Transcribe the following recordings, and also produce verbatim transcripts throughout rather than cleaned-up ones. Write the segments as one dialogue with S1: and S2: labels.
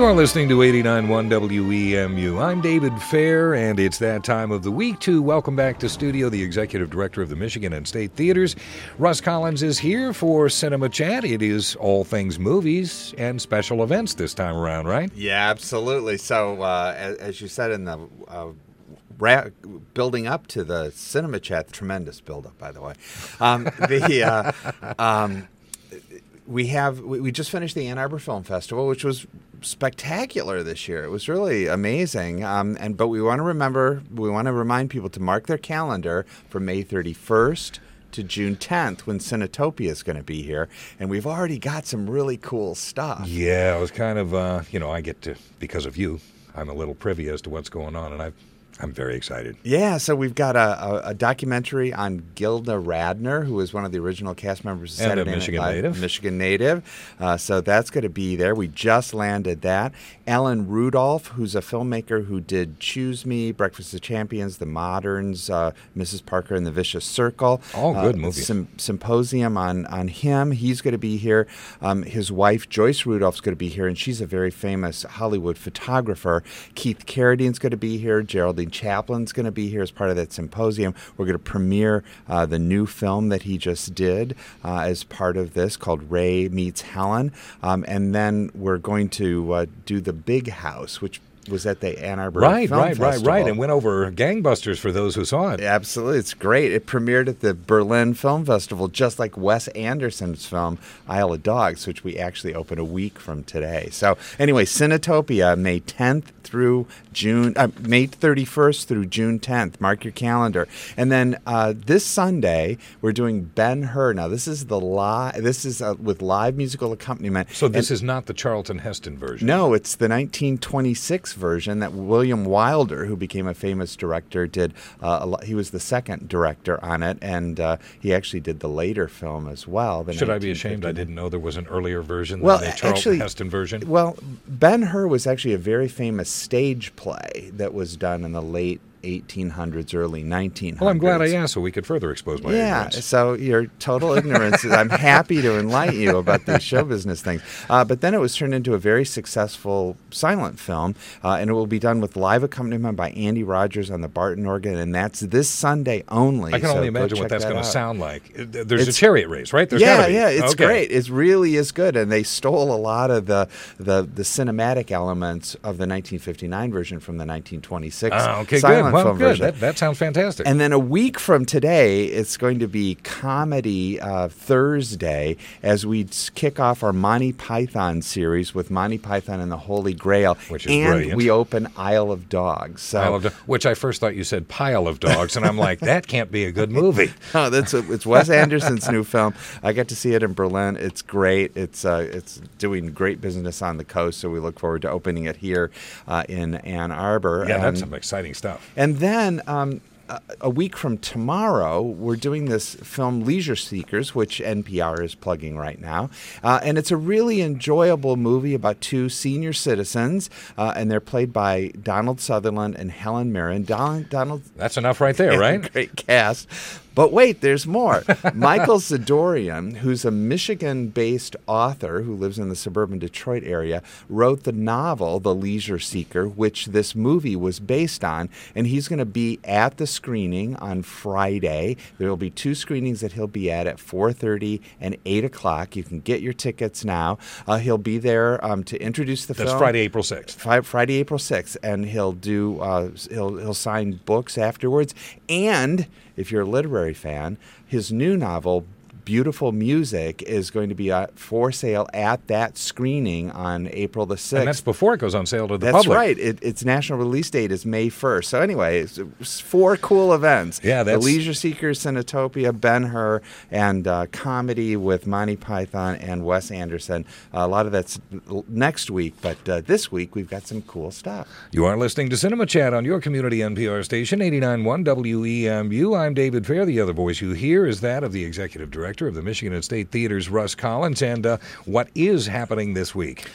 S1: are listening to eighty-nine point one W E M U. I'm David Fair, and it's that time of the week to welcome back to studio the Executive Director of the Michigan and State Theaters. Russ Collins is here for Cinema Chat. It is all things movies and special events this time around, right?
S2: Yeah, absolutely. So, uh, as, as you said in the uh, ra- building up to the Cinema Chat, tremendous build-up, by the way. Um, the uh, um, we have we, we just finished the Ann Arbor Film Festival, which was spectacular this year. It was really amazing. Um, and but we want to remember, we want to remind people to mark their calendar for May thirty-first to June tenth when Cinetopia is going to be here. And we've already got some really cool stuff.
S1: Yeah, I was kind of, uh, you know, I get to, because of you, I'm a little privy as to what's going on, and I've I'm very excited.
S2: Yeah, so we've got a, a, a documentary on Gilda Radner, who was one of the original cast members of
S1: and
S2: Saturday
S1: a Michigan
S2: Night Live,
S1: native.
S2: Michigan native. Uh, so that's going to be there. We just landed that. Alan Rudolph, who's a filmmaker who did Choose Me, Breakfast of Champions, The Moderns, uh, Missus Parker and the Vicious Circle.
S1: All good
S2: uh,
S1: movies.
S2: Sym- symposium on, on him. He's going to be here. Um, his wife, Joyce Rudolph's going to be here, and she's a very famous Hollywood photographer. Keith Carradine's going to be here. Geraldine Chaplin's going to be here as part of that symposium. We're going to premiere uh, the new film that he just did uh, as part of this called Ray Meets Helen. Um, and then we're going to uh, do The Big House, which was at the Ann Arbor
S1: Right,
S2: Film
S1: right, right,
S2: Festival.
S1: right, and went over gangbusters for those who saw it.
S2: Absolutely. It's great. It premiered at the Berlin Film Festival, just like Wes Anderson's film, Isle of Dogs, which we actually open a week from today. So anyway, Cinetopia, May tenth through June, uh, May thirty-first through June tenth. Mark your calendar. And then uh, this Sunday, we're doing Ben-Hur. Now, this is the li- This is uh, with live musical accompaniment.
S1: So this
S2: And-
S1: is not the Charlton Heston version.
S2: No, it's the nineteen twenty-six version that William Wilder, who became a famous director, did. Uh, a lo- he was the second director on it, and uh, he actually did the later film as well. The
S1: Should I be ashamed I
S2: nineteen fifty-nine
S1: didn't know there was an earlier version
S2: Well,
S1: than the Charlton
S2: actually-
S1: Heston version?
S2: Well, Ben-Hur was actually a very famous stage play that was done in the late eighteen hundreds, early nineteen hundreds.
S1: Well, I'm glad I asked so we could further expose my
S2: Yeah,
S1: ignorance.
S2: so your total ignorance. I'm happy to enlighten you about these show business things. Uh, but then it was turned into a very successful silent film, uh, and it will be done with live accompaniment by Andy Rogers on the Barton organ, and that's this Sunday only.
S1: I can
S2: so
S1: only
S2: go
S1: imagine what
S2: check
S1: that's
S2: that
S1: going to
S2: out.
S1: sound like. Uh, There's
S2: It's-
S1: a chariot race, right? There's
S2: yeah,
S1: gotta be.
S2: yeah, it's
S1: Okay.
S2: great. It really is good, and they stole a lot of the, the the cinematic elements of the nineteen fifty-nine version from the nineteen twenty-six
S1: Ah, okay,
S2: silent
S1: good. Well,
S2: film
S1: good.
S2: version.
S1: That, that sounds fantastic.
S2: And then a week from today, it's going to be Comedy uh, Thursday as we s- kick off our Monty Python series with Monty Python and the Holy Grail.
S1: Which is
S2: and
S1: brilliant.
S2: we open Isle of Dogs. So,
S1: Pile of Do- which I first thought you said pile of dogs, and I'm like, that can't be a good movie.
S2: Oh, that's a, it's Wes Anderson's new film. I got to see it in Berlin. It's great. It's uh, it's doing great business on the coast, so we look forward to opening it here uh, in Ann Arbor.
S1: Yeah,
S2: and,
S1: that's some exciting stuff.
S2: And then um, a, a week from tomorrow, we're doing this film Leisure Seekers, which N P R is plugging right now. Uh, and it's a really enjoyable movie about two senior citizens, uh, and they're played by Donald Sutherland and Helen Mirren. Don, Donald
S1: That's enough right there, right?
S2: Great cast. But wait, there's more. Michael Zadorian, who's a Michigan-based author who lives in the suburban Detroit area, wrote the novel The Leisure Seeker, which this movie was based on, and he's going to be at the screening on Friday. There will be two screenings that he'll be at at four thirty and eight o'clock. You can get your tickets now. Uh, he'll be there um, to introduce the
S1: That's
S2: film.
S1: Friday, April sixth.
S2: Fri- Friday, April sixth, and he'll do uh, he'll he'll sign books afterwards. And if you're a literary fan, his new novel, Beautiful Music, is going to be uh, for sale at that screening on April the sixth.
S1: And that's before it goes on sale to the
S2: That's
S1: public.
S2: right. It, its national release date is May first. So anyway, it's, it's four cool events.
S1: Yeah, that's-
S2: The Leisure Seekers, Cinetopia, Ben-Hur, and uh, comedy with Monty Python and Wes Anderson. Uh, a lot of that's l- next week, but uh, this week we've got some cool stuff.
S1: You are listening to Cinema Chat on your community N P R station, eighty-nine point one W E M U. I'm David Fair. The other voice you hear is that of the Executive Director of the Michigan and State Theaters, Russ Collins. And uh, what is happening this week?
S2: Well,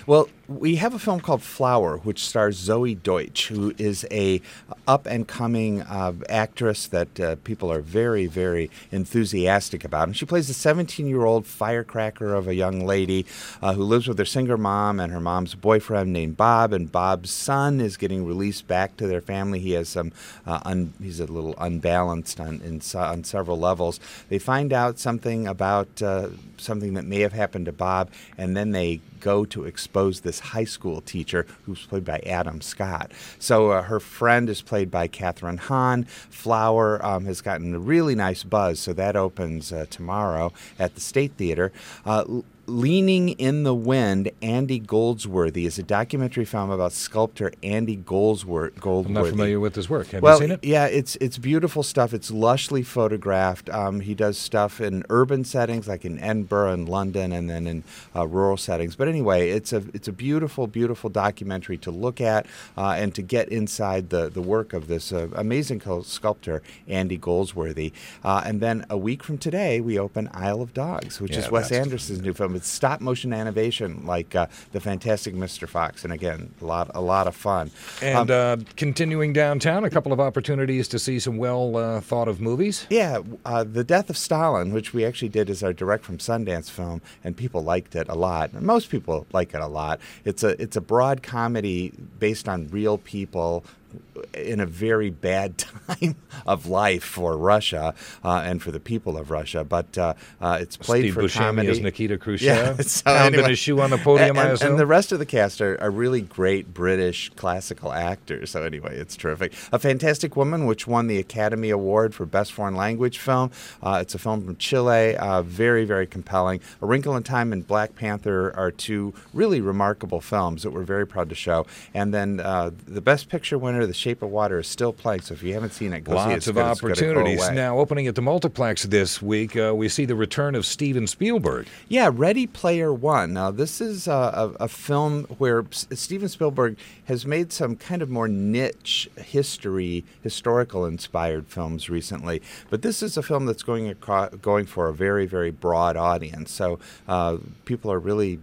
S2: we have a film called Flower, which stars Zoe Deutsch, who is a up-and-coming uh, actress that uh, people are very, very enthusiastic about. And she plays a seventeen-year-old firecracker of a young lady uh, who lives with her single mom and her mom's boyfriend named Bob. And Bob's son is getting released back to their family. He has some, uh, un- he's a little unbalanced on in, on several levels. They find out something about uh, something that may have happened to Bob, and then they go to expose this high school teacher who's played by Adam Scott. So uh, her friend is played by Catherine Hahn. Flower um, has gotten a really nice buzz, so that opens uh, tomorrow at the State Theater. Uh, Leaning in the Wind, Andy Goldsworthy is a documentary film about sculptor Andy Goldsworthy.
S1: I'm not familiar with his work. Have
S2: well,
S1: you seen it?
S2: Yeah, it's it's beautiful stuff. It's lushly photographed. Um, he does stuff in urban settings, like in Edinburgh and London, and then in uh, rural settings. But anyway, it's a it's a beautiful, beautiful documentary to look at uh, and to get inside the, the work of this uh, amazing sculptor, Andy Goldsworthy. Uh, and then a week from today, we open Isle of Dogs, which
S1: Yeah,
S2: is Wes
S1: that's-
S2: Anderson's new film. It's stop motion animation, like uh, the Fantastic Mister Fox, and again, a lot, a lot of fun.
S1: And
S2: Um,
S1: uh, continuing downtown, a couple of opportunities to see some well uh, thought of movies.
S2: Yeah, uh, The Death of Stalin, which we actually did as our direct from Sundance film, and people liked it a lot. Most people like it a lot. It's a it's a broad comedy based on real people in a very bad time of life for Russia uh, and for the people of Russia. But uh, uh, it's played
S1: Steve
S2: for
S1: Buscemi
S2: comedy.
S1: as Nikita Khrushchev,
S2: Yeah, so
S1: pounding
S2: anyway.
S1: his shoe on the podium,
S2: and,
S1: I
S2: and,
S1: assume.
S2: and the rest of the cast are, are really great British classical actors. So anyway, it's terrific. A Fantastic Woman, which won the Academy Award for Best Foreign Language Film. Uh, it's a film from Chile, uh, very, very compelling. A Wrinkle in Time and Black Panther are two really remarkable films that we're very proud to show. And then uh, the Best Picture winner, The Shape of Water, is still playing. So if you haven't seen it, go see it.
S1: Lots
S2: It's
S1: of
S2: good. It's gonna go
S1: opportunities.
S2: away.
S1: Now, opening at the Multiplex this week, uh, we see the return of Steven Spielberg.
S2: Yeah, Ready Player One. Now, this is a, a, a film where S- Steven Spielberg has made some kind of more niche history, historical-inspired films recently. But this is a film that's going across, going for a very, very broad audience. So uh, people are really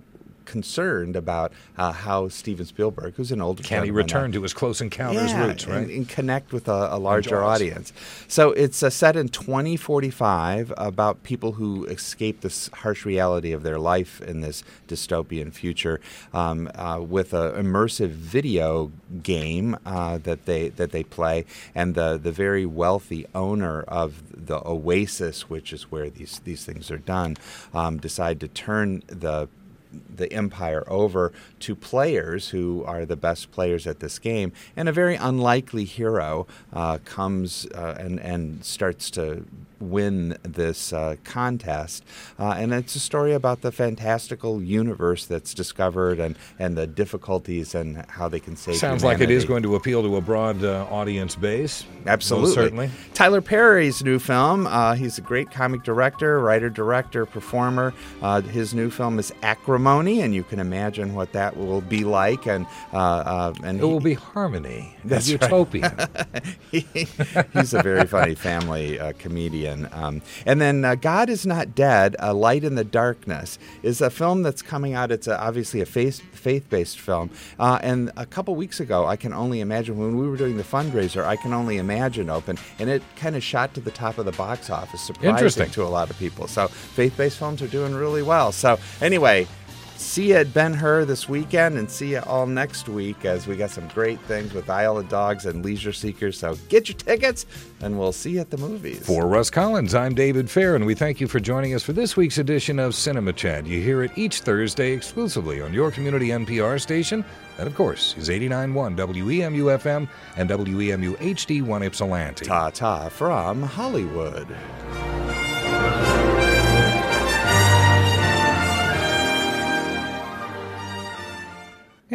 S2: concerned about uh, how Steven Spielberg, who's an older
S1: Can he
S2: gentleman
S1: return
S2: now,
S1: to his Close Encounters
S2: yeah,
S1: roots, right?
S2: and, and connect with a, a larger
S1: Jaws.
S2: audience. So it's uh, set in twenty forty-five about people who escape this harsh reality of their life in this dystopian future um, uh, with an immersive video game uh, that they that they play, and the the very wealthy owner of the Oasis, which is where these these things are done, um, decide to turn the the empire over to players who are the best players at this game, and a very unlikely hero uh, comes uh, and and starts to win this uh, contest, uh, and it's a story about the fantastical universe that's discovered and and the difficulties and how they can save
S1: Sounds
S2: humanity.
S1: like it is going to appeal to a broad uh, audience base.
S2: Absolutely.
S1: Most certainly.
S2: Tyler Perry's new film. Uh, he's a great comic director, writer, director, performer. Uh, his new film is Acrimony, and you can imagine what that will be like. And uh, uh, and
S1: It
S2: he-
S1: will be harmony,
S2: That's right.
S1: utopian.
S2: he, he's a very funny family uh, comedian. Um, and then uh, God is Not Dead, A Light in the Darkness, is a film that's coming out. It's a, obviously a faith, faith-based film. Uh, and a couple weeks ago, I can only imagine, when we were doing the fundraiser, I Can Only Imagine opened, and it kind of shot to the top of the box office, surprising
S1: Interesting.
S2: to a lot of people. So faith-based films are doing really well. So anyway, see you at Ben-Hur this weekend, and see you all next week, as we got some great things with Isle of Dogs and Leisure Seekers. So get your tickets, and we'll see you at the movies.
S1: For Russ Collins, I'm David Fair, and we thank you for joining us for this week's edition of Cinema Chat. You hear it each Thursday exclusively on your community N P R station. That, of course, is eighty-nine point one W E M U F M and W E M U H D one Ypsilanti.
S2: Ta-ta from Hollywood.